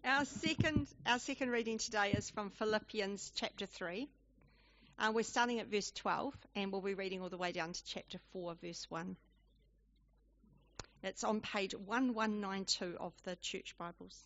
Our second reading today is from Philippians chapter 3. We're starting at verse 12, and we'll be reading all the way down to chapter 4, verse 1. It's on page 1192 of the Church Bibles.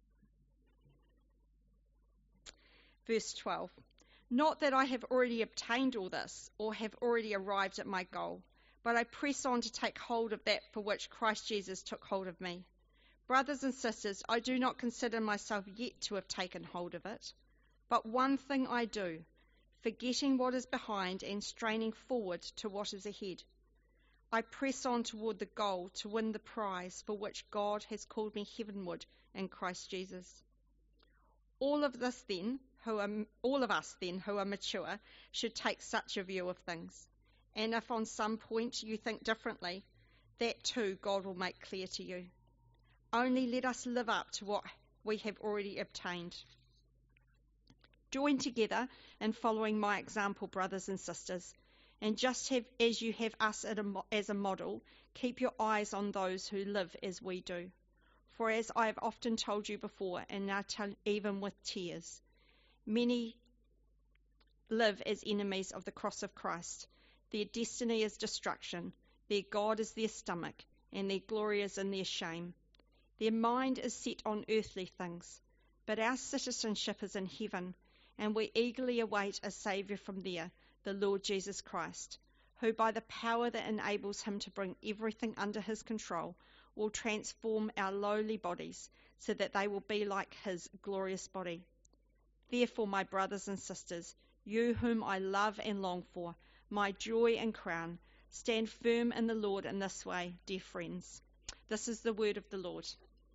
Verse 12. Not that I have already obtained all this, or have already arrived at my goal, but I press on to take hold of that for which Christ Jesus took hold of me. Brothers and sisters, I do not consider myself yet to have taken hold of it. But one thing I do, forgetting what is behind and straining forward to what is ahead. I press on toward the goal to win the prize for which God has called me heavenward in Christ Jesus. All of us then who are mature should take such a view of things. And if on some point you think differently, that too God will make clear to you. Only let us live up to what we have already obtained. Join together in following my example, brothers and sisters, and just as you have us as a model, keep your eyes on those who live as we do. For as I have often told you before, and now tell even with tears, many live as enemies of the cross of Christ. Their destiny is destruction, their God is their stomach, and their glory is in their shame. Their mind is set on earthly things, but our citizenship is in heaven, and we eagerly await a Saviour from there, the Lord Jesus Christ, who by the power that enables him to bring everything under his control will transform our lowly bodies so that they will be like his glorious body. Therefore, my brothers and sisters, you whom I love and long for, my joy and crown, stand firm in the Lord in this way, dear friends. This is the word of the Lord.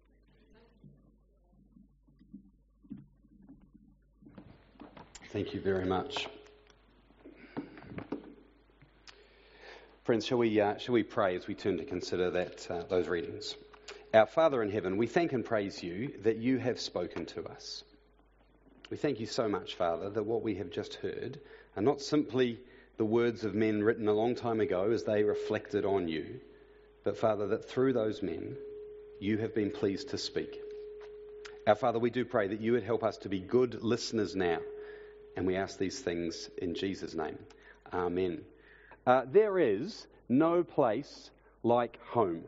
Thank you very much. Friends, shall we pray as we turn to consider those readings? Our Father in heaven, we thank and praise you that you have spoken to us. We thank you so much, Father, that what we have just heard are not simply the words of men written a long time ago as they reflected on you, but, Father, that through those men you have been pleased to speak. Our Father, we do pray that you would help us to be good listeners now, and we ask these things in Jesus' name. Amen. There is no place like home.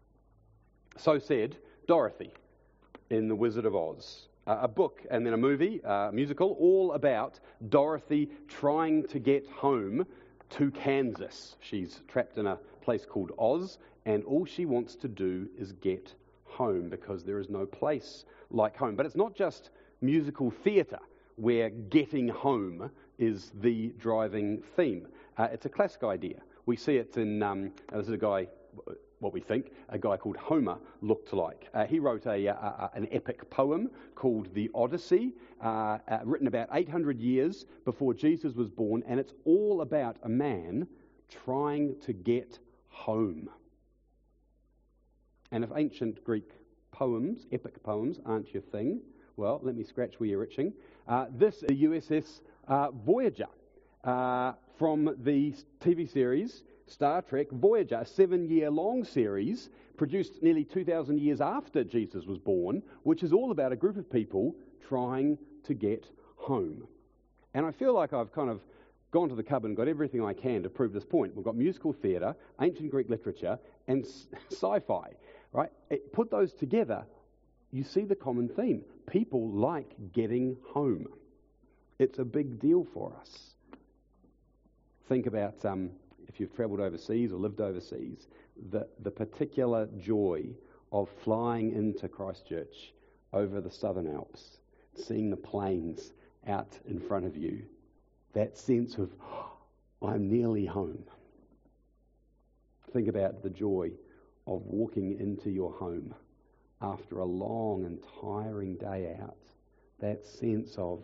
So said Dorothy in The Wizard of Oz. A book and then a movie, a musical, all about Dorothy trying to get home to Kansas. She's trapped in a place called Oz, and all she wants to do is get home because there is no place like home. But it's not just musical theatre where getting home is the driving theme. It's a classic idea. We see it in, this is a guy, what we think, a guy called Homer looked like. He wrote an epic poem called The Odyssey, written about 800 years before Jesus was born, and it's all about a man trying to get home. And if ancient Greek poems, epic poems, aren't your thing, well, let me scratch where you're itching. This is the USS Voyager from the TV series Star Trek Voyager, a 7-year-long series produced nearly 2,000 years after Jesus was born, which is all about a group of people trying to get home. And I feel like I've kind of gone to the cupboard and got everything I can to prove this point. We've got musical theatre, ancient Greek literature, and sci-fi, right? Put those together, you see the common theme. People like getting home. It's a big deal for us. Think about if you've travelled overseas or lived overseas, the particular joy of flying into Christchurch over the Southern Alps, seeing the plains out in front of you, that sense of, I'm nearly home. Think about the joy of walking into your home after a long and tiring day out, that sense of,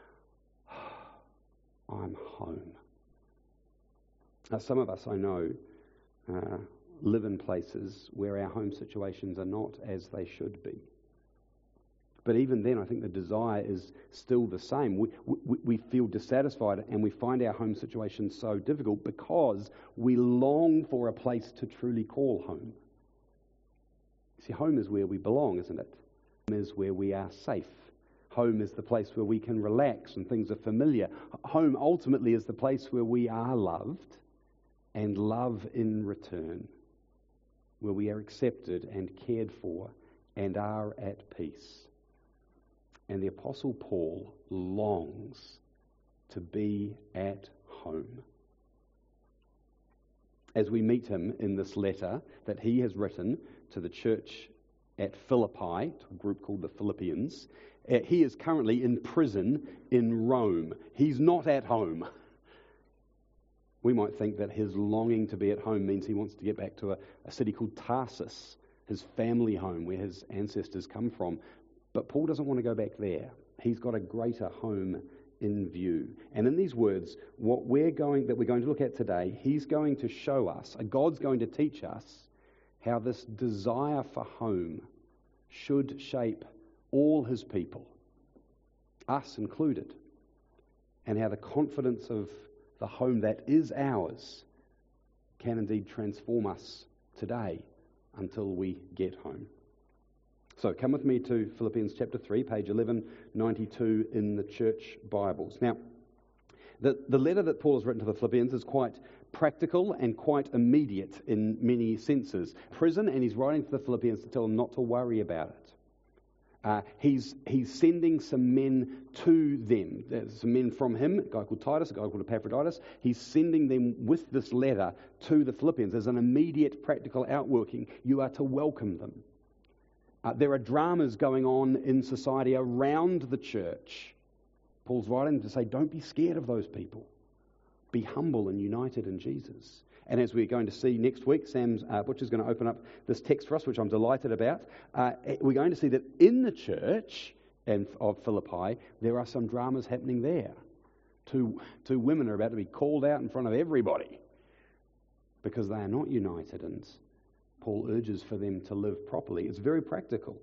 I'm home. Now, some of us, I know, live in places where our home situations are not as they should be. But even then, I think the desire is still the same. We feel dissatisfied and we find our home situation so difficult because we long for a place to truly call home. See, home is where we belong, isn't it? is where we are safe. Home is the place where we can relax and things are familiar. Home ultimately is the place where we are loved and love in return, where we are accepted and cared for and are at peace. And the Apostle Paul longs to be at home. As we meet him in this letter that he has written to the church at Philippi, to a group called the Philippians, he is currently in prison in Rome. He's not at home. We might think that his longing to be at home means he wants to get back to a city called Tarsus, his family home where his ancestors come from. But Paul doesn't want to go back there. He's got a greater home in view. And in these words, what we're going to look at today, he's going to show us, God's going to teach us how this desire for home should shape all his people, us included, and how the confidence of the home that is ours can indeed transform us today until we get home. So come with me to Philippians chapter 3, page 1192 in the church Bibles. Now, the letter that Paul has written to the Philippians is quite practical and quite immediate in many senses. Prison, and he's writing to the Philippians to tell them not to worry about it. He's sending some men to them. There's some men from him, a guy called Titus, a guy called Epaphroditus. He's sending them with this letter to the Philippians. There's an immediate practical outworking. You are to welcome them. There are dramas going on in society around the church. Paul's writing to say, don't be scared of those people. Be humble and united in Jesus. And as we're going to see next week, Sam Butcher's going to open up this text for us, which I'm delighted about. We're going to see that in the church of Philippi, there are some dramas happening there. Two women are about to be called out in front of everybody because they are not united, and Paul urges for them to live properly. It's very practical.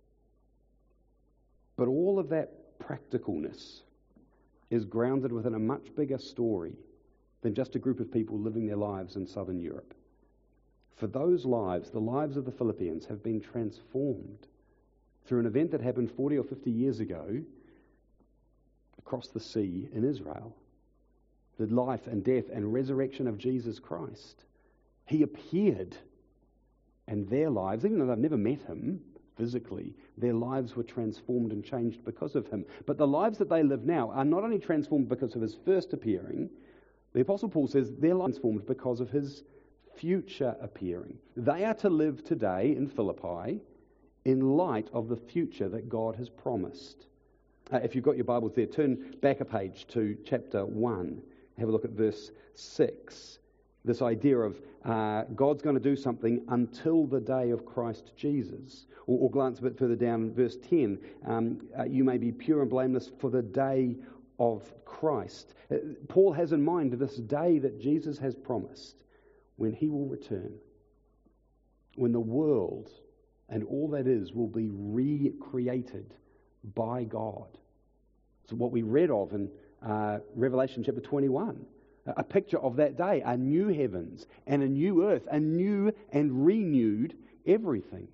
But all of that practicalness is grounded within a much bigger story than just a group of people living their lives in southern Europe. For those lives, the lives of the Philippians, have been transformed through an event that happened 40 or 50 years ago across the sea in Israel. The life and death and resurrection of Jesus Christ. He appeared, and their lives, even though they've never met him physically, their lives were transformed and changed because of him. But the lives that they live now are not only transformed because of his first appearing, the Apostle Paul says their lives are transformed because of his future appearing. They are to live today in Philippi in light of the future that God has promised. If you've got your Bibles there, turn back a page to chapter 1. Have a look at verse 6. This idea of God's going to do something until the day of Christ Jesus. Or glance a bit further down, verse 10. You may be pure and blameless for the day of Christ. Paul has in mind this day that Jesus has promised when he will return. When the world and all that is will be recreated by God. So what we read of in Revelation chapter 21. A picture of that day, a new heavens and a new earth, a new and renewed everything.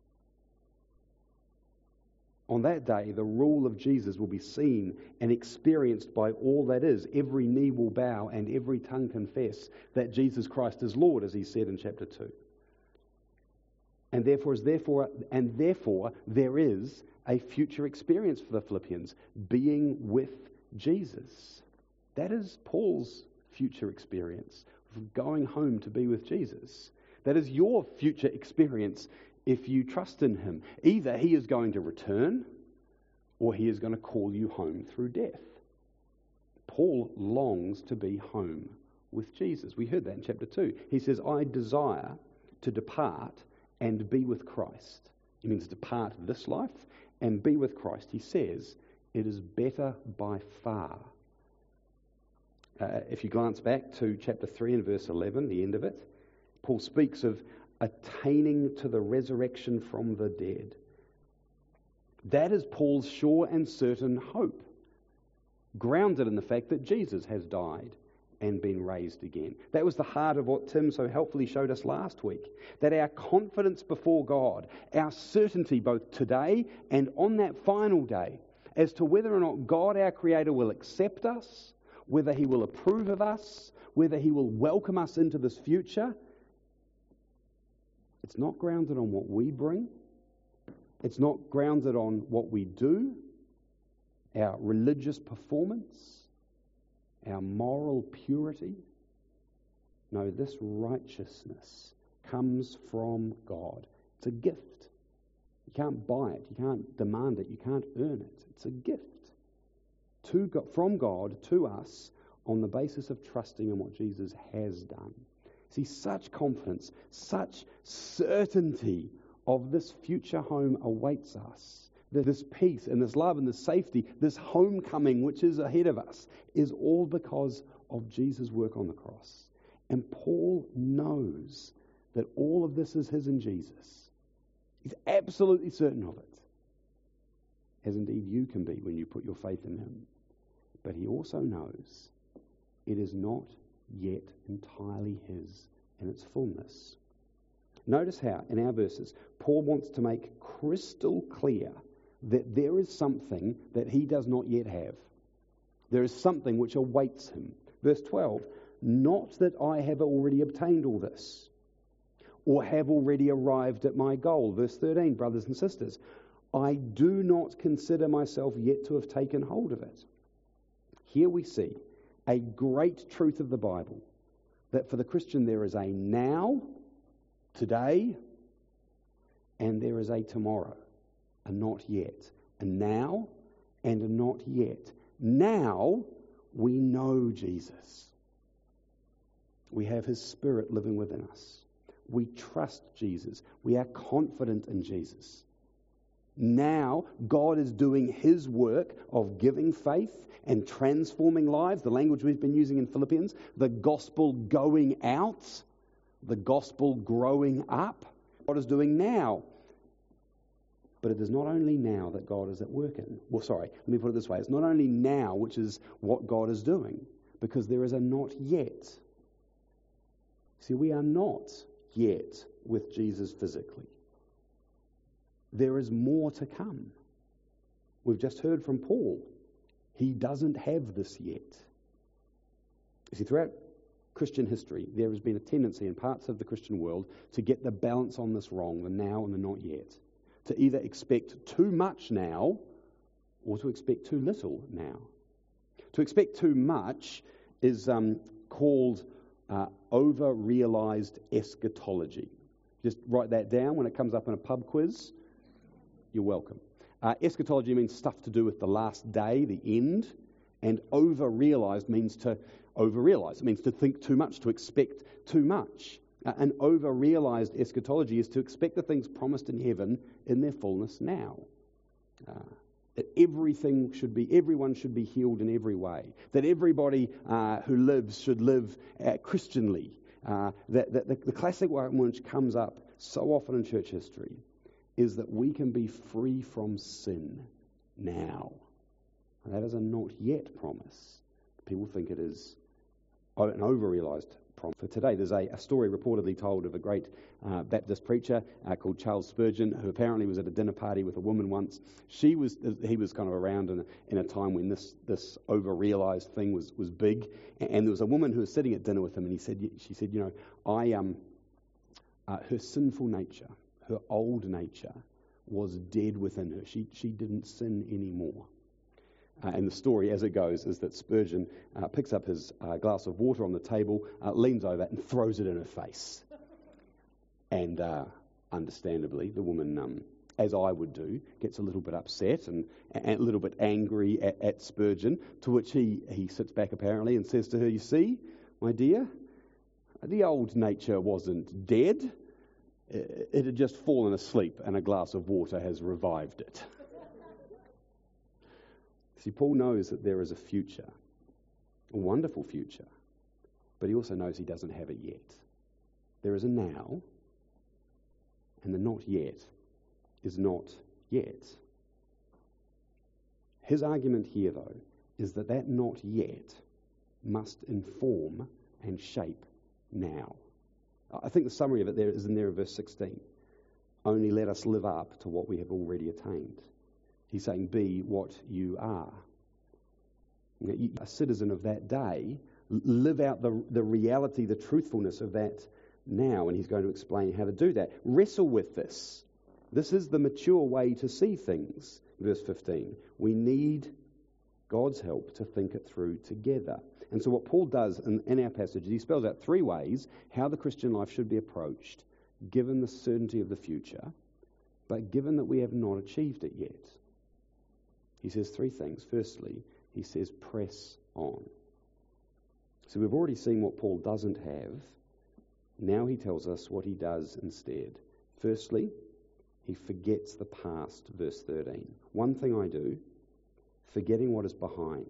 On that day, the rule of Jesus will be seen and experienced by all that is. Every knee will bow and every tongue confess that Jesus Christ is Lord, as he said in chapter 2. And therefore there is a future experience for the Philippians, being with Jesus. That is Paul's future experience of going home to be with Jesus. That is your future experience if you trust in him. Either he is going to return or he is going to call you home through death. Paul longs to be home with Jesus. We heard that in chapter 2. He says, I desire to depart and be with Christ. It means depart this life and be with Christ. He says, it is better by far. If you glance back to chapter 3 and verse 11, the end of it, Paul speaks of attaining to the resurrection from the dead. That is Paul's sure and certain hope, grounded in the fact that Jesus has died and been raised again. That was the heart of what Tim so helpfully showed us last week. That our confidence before God, our certainty both today and on that final day, as to whether or not God, our Creator, will accept us, whether He will approve of us, whether He will welcome us into this future, it's not grounded on what we bring. It's not grounded on what we do, our religious performance, our moral purity. No, this righteousness comes from God. It's a gift. You can't buy it. You can't demand it. You can't earn it. It's a gift from God to us on the basis of trusting in what Jesus has done. See, such confidence, such certainty of this future home awaits us. This peace and this love and this safety, this homecoming which is ahead of us, is all because of Jesus' work on the cross. And Paul knows that all of this is his in Jesus. He's absolutely certain of it, as indeed you can be when you put your faith in him. But he also knows it is not yet entirely his in its fullness. Notice how, in our verses, Paul wants to make crystal clear that there is something that he does not yet have. There is something which awaits him. Verse 12, not that I have already obtained all this, or have already arrived at my goal. Verse 13, brothers and sisters, I do not consider myself yet to have taken hold of it. Here we see a great truth of the Bible, that for the Christian there is a now, today, and there is a tomorrow, a not yet. A now and a not yet. Now we know Jesus. We have his Spirit living within us. We trust Jesus. We are confident in Jesus. Now God is doing his work of giving faith and transforming lives, the language we've been using in Philippians, the gospel going out, the gospel growing up. God is doing now. But it is not only now that God is at work in. Let me put it this way. It's not only now, which is what God is doing, because there is a not yet. See, we are not yet with Jesus physically. There is more to come. We've just heard from Paul. He doesn't have this yet. You see, throughout Christian history, there has been a tendency in parts of the Christian world to get the balance on this wrong, the now and the not yet. To either expect too much now or to expect too little now. To expect too much is called over-realized eschatology. Just write that down when it comes up in a pub quiz. You're welcome. Eschatology means stuff to do with the last day, the end, and over-realized means to over-realize. It means to think too much, to expect too much. An over-realized eschatology is to expect the things promised in heaven in their fullness now. That everyone should be healed in every way. That everybody who lives should live Christianly. The classic one which comes up so often in church history is that we can be free from sin now. And that is a not yet promise. People think it is an over-realized promise. For today, there's a story reportedly told of a great Baptist preacher called Charles Spurgeon, who apparently was at a dinner party with a woman once. He was kind of around in a time when this over-realized thing was big. And there was a woman who was sitting at dinner with him, and she said, her sinful nature, her old nature, was dead within her. She didn't sin anymore. And the story, as it goes, is that Spurgeon picks up his glass of water on the table, leans over and throws it in her face. And understandably, the woman, as I would do, gets a little bit upset and a little bit angry at Spurgeon, to which he sits back apparently and says to her, you see, my dear, the old nature wasn't dead. It had just fallen asleep and a glass of water has revived it. See, Paul knows that there is a future, a wonderful future, but he also knows he doesn't have it yet. There is a now, and the not yet is not yet. His argument here, though, is that not yet must inform and shape now. I think the summary of it there is in there in verse 16. Only let us live up to what we have already attained. He's saying, be what you are. A citizen of that day, live out the reality, the truthfulness of that now. And he's going to explain how to do that. Wrestle with this. This is the mature way to see things. Verse 15. We need God's help to think it through together. And so what Paul does in our passage is he spells out 3 ways how the Christian life should be approached, given the certainty of the future, but given that we have not achieved it yet. He says 3 things. Firstly, he says press on. So we've already seen what Paul doesn't have. Now he tells us what he does instead. Firstly, he forgets the past, verse 13. One thing I do, forgetting what is behind.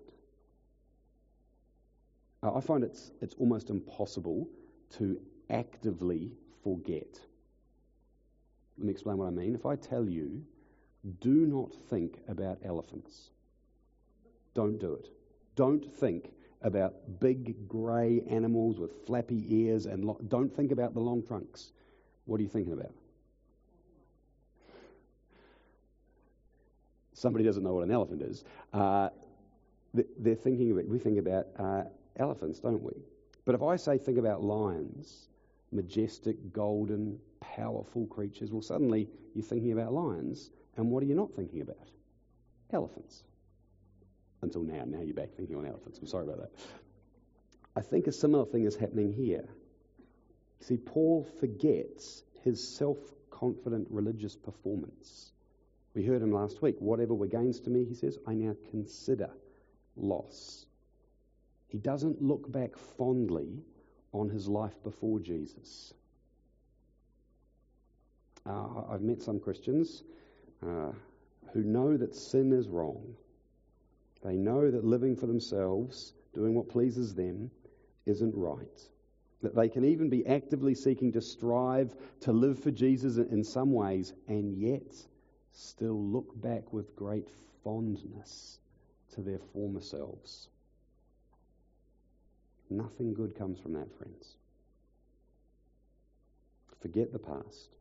I find it's almost impossible to actively forget. Let me explain what I mean. If I tell you, do not think about elephants, don't do it. Don't think about big grey animals with flappy ears and don't think about the long trunks. What are you thinking about? Somebody doesn't know what an elephant is. They're thinking of it. We think about elephants, don't we? But if I say think about lions, majestic, golden, powerful creatures, well, suddenly you're thinking about lions. And what are you not thinking about? Elephants. Until now. Now you're back thinking on elephants. I'm sorry about that. I think a similar thing is happening here. You see, Paul forgets his self-confident religious performance. We heard him last week. Whatever were gains to me, he says, I now consider loss. He doesn't look back fondly on his life before Jesus. I've met some Christians who know that sin is wrong. They know that living for themselves, doing what pleases them, isn't right. That they can even be actively seeking to strive to live for Jesus in some ways, and yet still look back with great fondness to their former selves. Nothing good comes from that, friends. Forget the past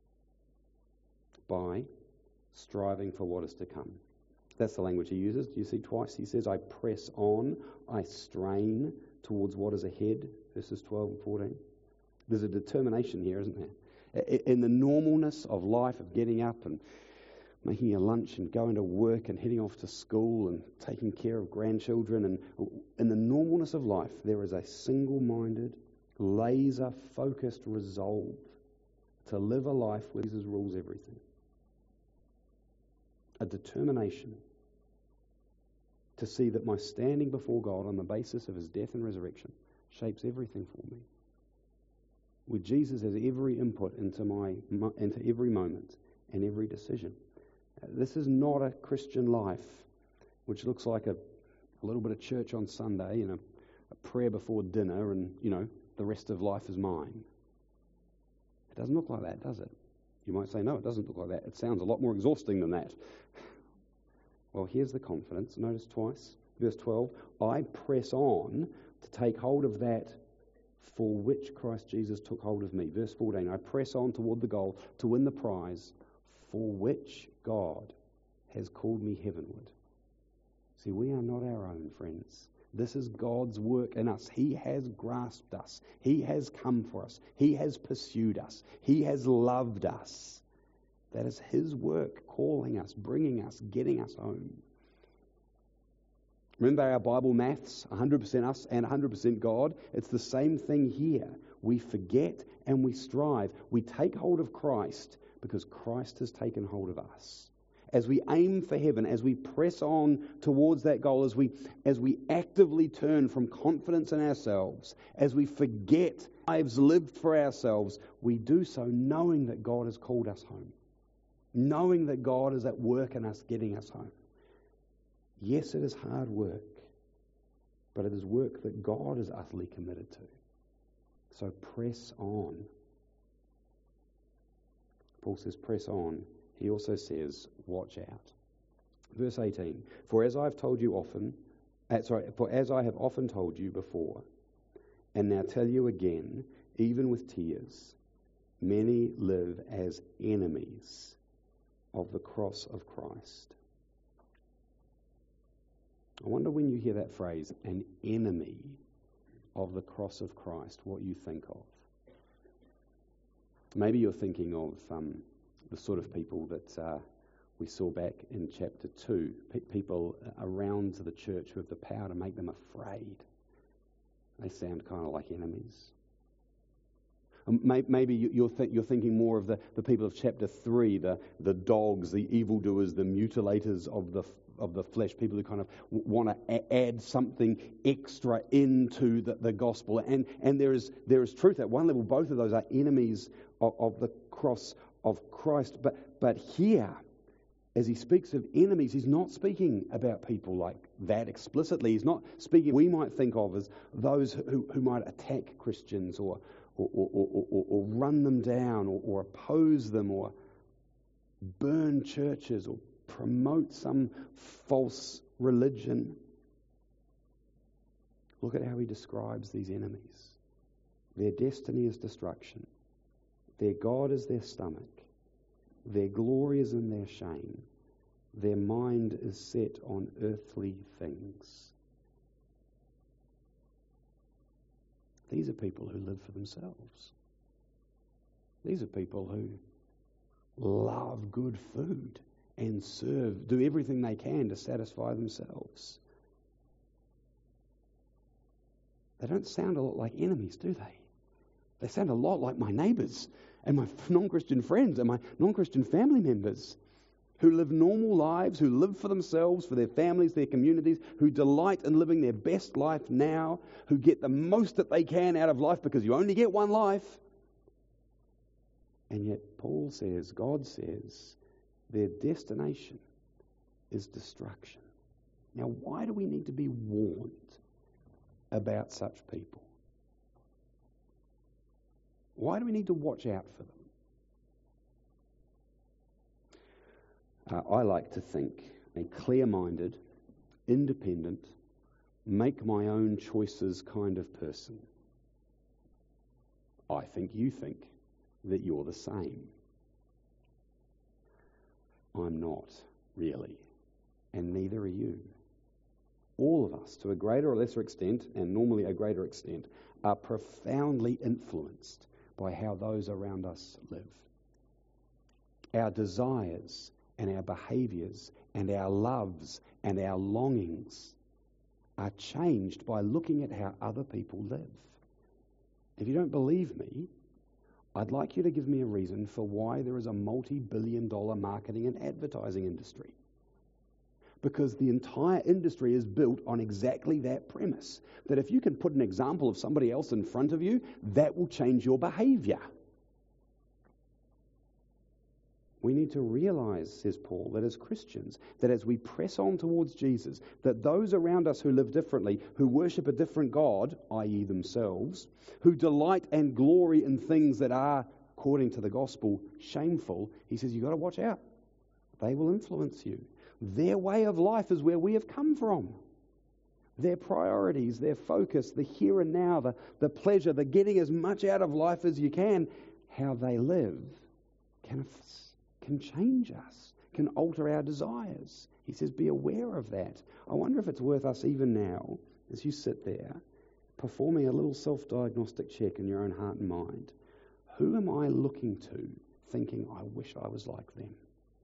by striving for what is to come. That's the language he uses. Do you see twice? He says, I press on, I strain towards what is ahead, verses 12 and 14. There's a determination here, isn't there? In the normalness of life, of getting up and making your lunch and going to work and heading off to school and taking care of grandchildren, and in the normalness of life, there is a single-minded, laser-focused resolve to live a life where Jesus rules everything. A determination to see that my standing before God on the basis of his death and resurrection shapes everything for me. Where Jesus has every input into every moment and every decision. This is not a Christian life which looks like a little bit of church on Sunday and a prayer before dinner and, the rest of life is mine. It doesn't look like that, does it? You might say, no, it doesn't look like that. It sounds a lot more exhausting than that. Well, here's the confidence. Notice twice. Verse 12, I press on to take hold of that for which Christ Jesus took hold of me. Verse 14, I press on toward the goal to win the prize for which God has called me heavenward. See, we are not our own, friends. This is God's work in us. He has grasped us. He has come for us. He has pursued us. He has loved us. That is his work, calling us, bringing us, getting us home. Remember our Bible maths, 100% us and 100% God? It's the same thing here. We forget and we strive. We take hold of Christ because Christ has taken hold of us. As we aim for heaven, as we press on towards that goal, as we actively turn from confidence in ourselves, as we forget lives lived for ourselves, we do so knowing that God has called us home. Knowing that God is at work in us, getting us home. Yes, it is hard work, but it is work that God is utterly committed to. So press on. Paul says press on. He also says watch out. Verse 18, for as I've told you often, For as I have often told you before, and now tell you again, even with tears, many live as enemies of the cross of Christ. I wonder when you hear that phrase, an enemy of the cross of Christ, what you think of. Maybe you're thinking of the sort of people that we saw back in chapter 2, people around the church who have the power to make them afraid. They sound kind of like enemies. Maybe you're thinking more of the people of chapter 3, the dogs, the evildoers, the mutilators of the flesh, people who kind of want to add something extra into the gospel. And there is truth at one level. Both of those are enemies of the cross of Christ. But here, as he speaks of enemies, he's not speaking about people like that explicitly. He's not speaking, we might think of as those who might attack Christians or run them down or oppose them or burn churches or promote some false religion. Look at how he describes these enemies. Their destiny is destruction. Their God is their stomach. Their glory is in their shame. Their mind is set on earthly things. These are people who live for themselves. These are people who love good food and do everything they can to satisfy themselves. They don't sound a lot like enemies, do they? They sound a lot like my neighbours and my non-Christian friends and my non-Christian family members who live normal lives, who live for themselves, for their families, their communities, who delight in living their best life now, who get the most that they can out of life because you only get one life. And yet Paul says, God says, their destination is destruction. Now, why do we need to be warned about such people? Why do we need to watch out for them? I like to think a clear-minded, independent, make my own choices kind of person. I think you think that you're the same. I'm not, really, and neither are you. All of us, to a greater or lesser extent, and normally a greater extent, are profoundly influenced by how those around us live. Our desires and our behaviours and our loves and our longings are changed by looking at how other people live. If you don't believe me, I'd like you to give me a reason for why there is a multi-billion-dollar marketing and advertising industry. Because the entire industry is built on exactly that premise, that if you can put an example of somebody else in front of you, that will change your behaviour. We need to realize, says Paul, that as Christians, that as we press on towards Jesus, that those around us who live differently, who worship a different God, i.e. themselves, who delight and glory in things that are, according to the gospel, shameful, he says, you've got to watch out. They will influence you. Their way of life is where we have come from. Their priorities, their focus, the here and now, the pleasure, the getting as much out of life as you can, how they live can change us, can alter our desires. He says, be aware of that. I wonder if it's worth us even now, as you sit there, performing a little self-diagnostic check in your own heart and mind. Who am I looking to, thinking, I wish I was like them?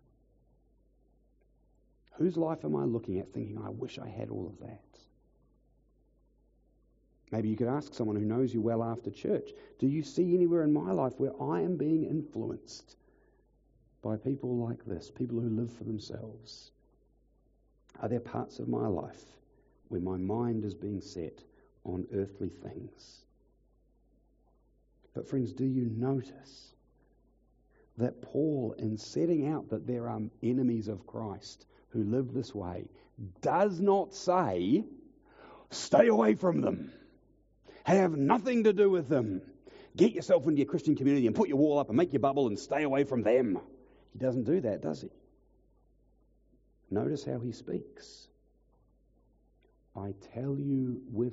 Whose life am I looking at, thinking, I wish I had all of that? Maybe you could ask someone who knows you well after church, do you see anywhere in my life where I am being influenced by people like this, people who live for themselves? Are there parts of my life where my mind is being set on earthly things? But friends, do you notice that Paul, in setting out that there are enemies of Christ who live this way, does not say, stay away from them, have nothing to do with them, get yourself into your Christian community and put your wall up and make your bubble and stay away from them? He doesn't do that, does he? Notice how he speaks. I tell you with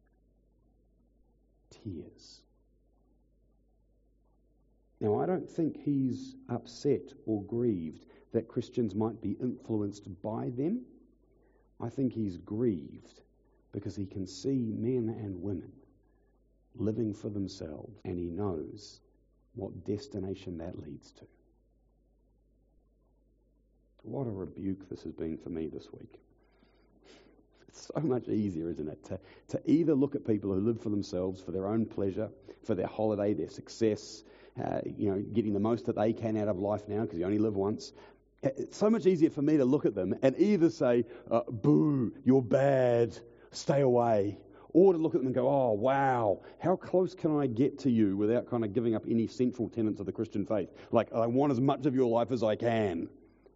tears. Now, I don't think he's upset or grieved that Christians might be influenced by them. I think he's grieved because he can see men and women living for themselves, and he knows what destination that leads to. What a rebuke this has been for me this week. It's so much easier, isn't it, to either look at people who live for themselves, for their own pleasure, for their holiday, their success, getting the most that they can out of life now because you only live once. It's so much easier for me to look at them and either say, boo, you're bad, stay away, or to look at them and go, oh, wow, how close can I get to you without kind of giving up any central tenets of the Christian faith? Like, I want as much of your life as I can.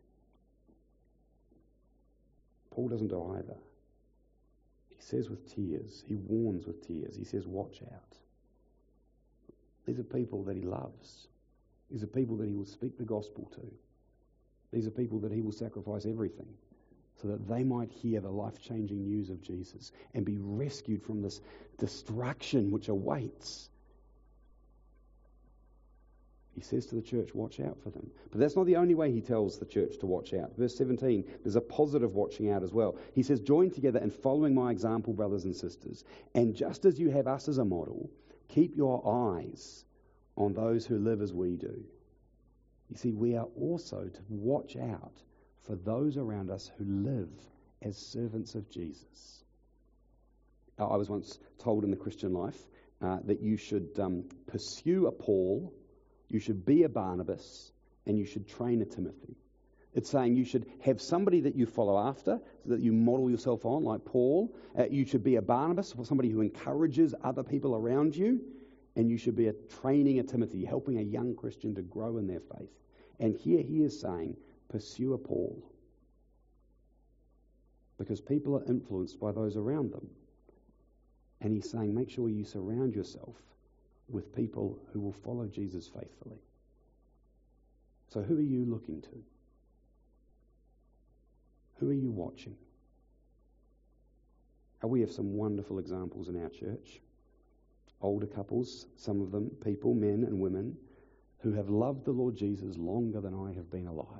Paul doesn't do either. He says with tears, he warns with tears, he says, watch out. These are people that he loves. These are people that he will speak the gospel to. These are people that he will sacrifice everything so that they might hear the life-changing news of Jesus and be rescued from this destruction which awaits. He says to the church, watch out for them. But that's not the only way he tells the church to watch out. Verse 17, there's a positive watching out as well. He says, join together in following my example, brothers and sisters. And just as you have us as a model, keep your eyes on those who live as we do. You see, we are also to watch out for those around us who live as servants of Jesus. I was once told in the Christian life that you should pursue a Paul, you should be a Barnabas, and you should train a Timothy. It's saying you should have somebody that you follow after, so that you model yourself on, like Paul. You should be a Barnabas, or somebody who encourages other people around you. And you should be training a Timothy, helping a young Christian to grow in their faith. And here he is saying, pursue a Paul. Because people are influenced by those around them. And he's saying, make sure you surround yourself with people who will follow Jesus faithfully. So who are you looking to? Who are you watching? We have some wonderful examples in our church. Older couples, some of them, people, men and women, who have loved the Lord Jesus longer than I have been alive.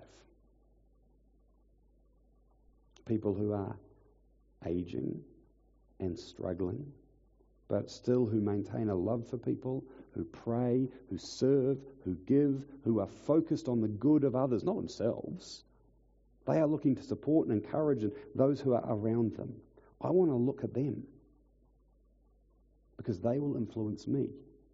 People who are aging and struggling, but still who maintain a love for people, who pray, who serve, who give, who are focused on the good of others, not themselves. They are looking to support and encourage those who are around them. I want to look at them because they will influence me.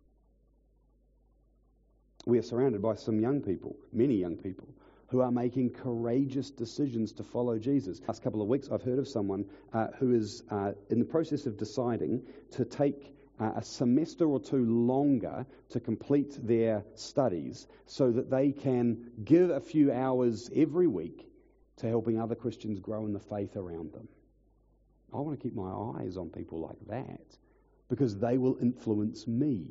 We are surrounded by some young people, many young people, who are making courageous decisions to follow Jesus. Last couple of weeks, I've heard of someone who is in the process of deciding to take a semester or two longer to complete their studies so that they can give a few hours every week to helping other Christians grow in the faith around them. I want to keep my eyes on people like that because they will influence me.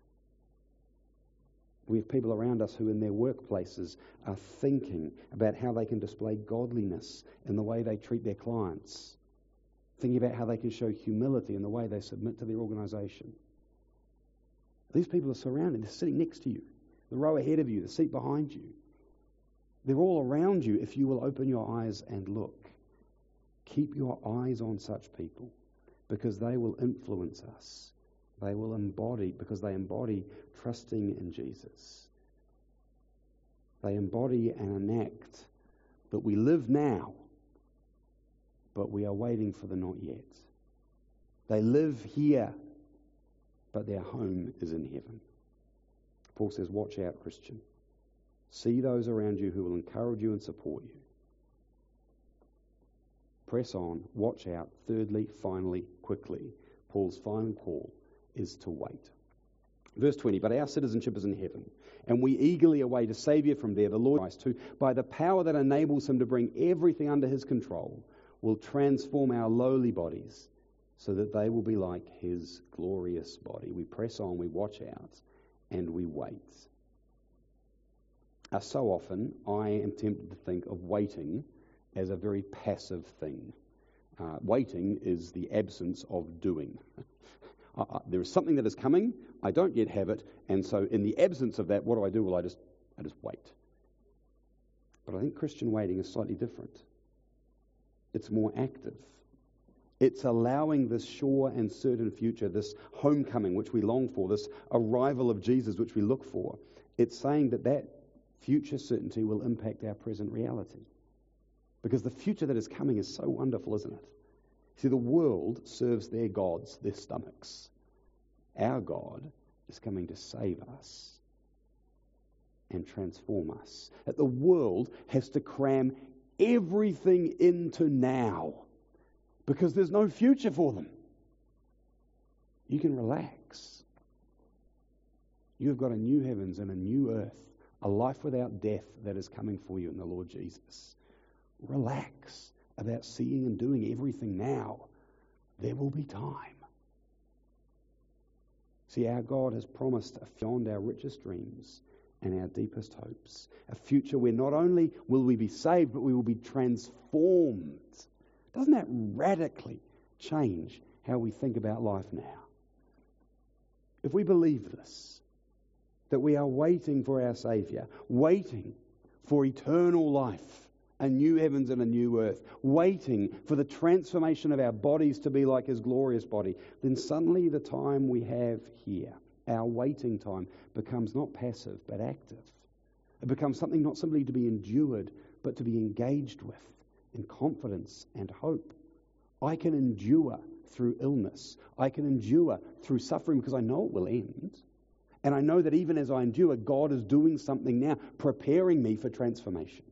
We have people around us who in their workplaces are thinking about how they can display godliness in the way they treat their clients, thinking about how they can show humility in the way they submit to their organisation. These people are surrounded. They're sitting next to you, the row ahead of you, the seat behind you. They're all around you if you will open your eyes and look. Keep your eyes on such people because they will influence us. They will embody trusting in Jesus. They embody and enact that we live now, but we are waiting for the not yet. They live here, but their home is in heaven. Paul says, watch out, Christian. See those around you who will encourage you and support you. Press on, watch out. Thirdly, finally, quickly, Paul's final call is to wait. Verse 20, but our citizenship is in heaven, and we eagerly await a Saviour from there, the Lord Christ, who, by the power that enables him to bring everything under his control, will transform our lowly bodies so that they will be like his glorious body. We press on, we watch out, and we wait. So often, I am tempted to think of waiting as a very passive thing. Waiting is the absence of doing. There is something that is coming, I don't yet have it, and so in the absence of that, what do? Well, I just wait. But I think Christian waiting is slightly different. It's more active. It's allowing this sure and certain future, this homecoming which we long for, this arrival of Jesus which we look for. It's saying that future certainty will impact our present reality. Because the future that is coming is so wonderful, isn't it? See, the world serves their gods, their stomachs. Our God is coming to save us and transform us. That the world has to cram everything into now because there's no future for them. You can relax. You have got a new heavens and a new earth, a life without death that is coming for you in the Lord Jesus. Relax about seeing and doing everything now. There will be time. See, our God has promised beyond our richest dreams and our deepest hopes, a future where not only will we be saved, but we will be transformed. Doesn't that radically change how we think about life now? If we believe this, that we are waiting for our Saviour, waiting for eternal life, a new heavens and a new earth, waiting for the transformation of our bodies to be like His glorious body, then suddenly the time we have here, our waiting time, becomes not passive but active. It becomes something not simply to be endured, but to be engaged with in confidence and hope. I can endure through illness. I can endure through suffering because I know it will end. And I know that even as I endure, God is doing something now, preparing me for transformation.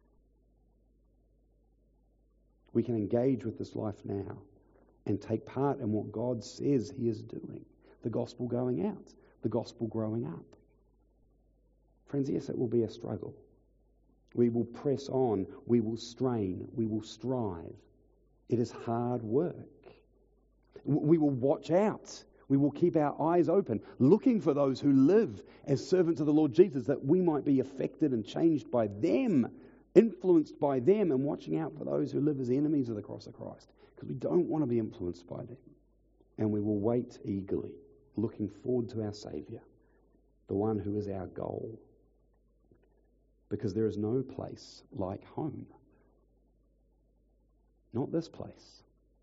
We can engage with this life now and take part in what God says He is doing. The gospel going out, the gospel growing up. Friends, yes, it will be a struggle. We will press on, we will strain, we will strive. It is hard work. We will watch out. We will keep our eyes open, looking for those who live as servants of the Lord Jesus, that we might be affected and changed by them, influenced by them, and watching out for those who live as enemies of the cross of Christ, because we don't want to be influenced by them. And we will wait eagerly, looking forward to our Saviour, the one who is our goal. Because there is no place like home. Not this place.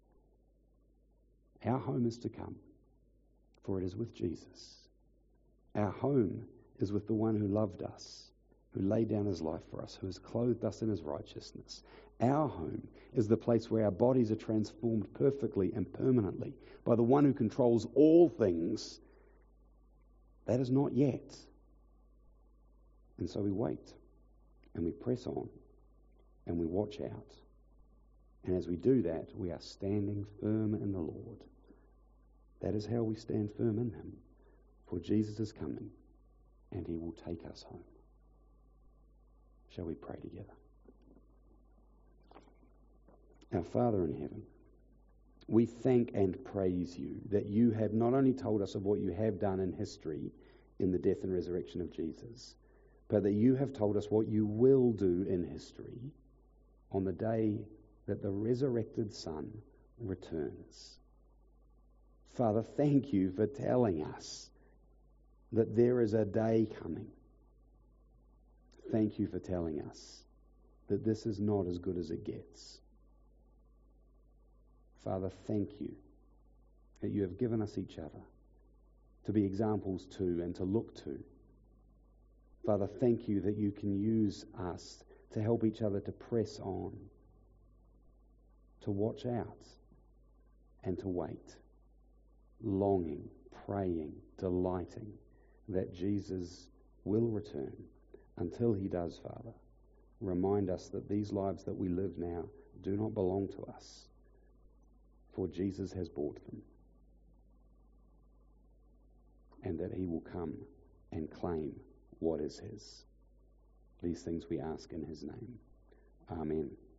Our home is to come, for it is with Jesus. Our home is with the one who loved us, who laid down His life for us, who has clothed us in His righteousness. Our home is the place where our bodies are transformed perfectly and permanently by the one who controls all things. That is not yet. And so we wait, and we press on, and we watch out. And as we do that, we are standing firm in the Lord. That is how we stand firm in Him. For Jesus is coming, and He will take us home. Shall we pray together? Our Father in heaven, we thank and praise You that You have not only told us of what You have done in history in the death and resurrection of Jesus, but that You have told us what You will do in history on the day that the resurrected Son returns. Father, thank You for telling us that there is a day coming. Thank You for telling us that this is not as good as it gets. Father, thank You that You have given us each other to be examples to and to look to. Father, thank You that You can use us to help each other to press on, to watch out, and to wait, longing, praying, delighting that Jesus will return. Until He does, Father, remind us that these lives that we live now do not belong to us, for Jesus has bought them, and that He will come and claim what is His. These things we ask in His name. Amen.